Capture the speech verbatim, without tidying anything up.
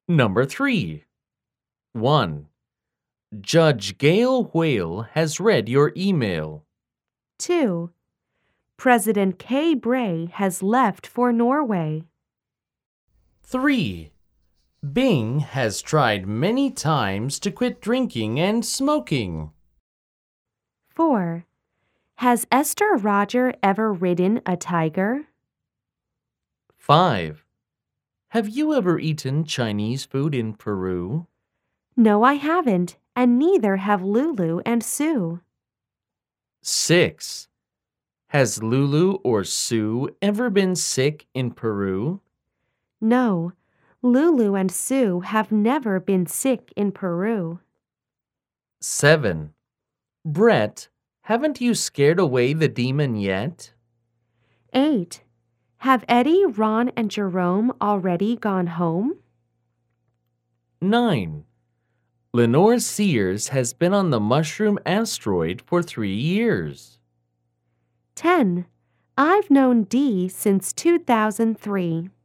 Number three. one. Judge Gail Whale has read your email. two. President Kay Bray has left for Norway. three. Bing has tried many times to quit drinking and smoking. four. Has Esther Roger ever ridden a tiger? five. Have you ever eaten Chinese food in Peru? No, I haven't, and neither have Lulu and Sue. six. Has Lulu or Sue ever been sick in Peru? No, Lulu and Sue have never been sick in Peru. seven. Brett, haven't you scared away the demon yet? eight. Have Eddie, Ron, and Jerome already gone home? nine. Lenore Sears has been on the mushroom asteroid for three years. ten. I've known Dee since two thousand three.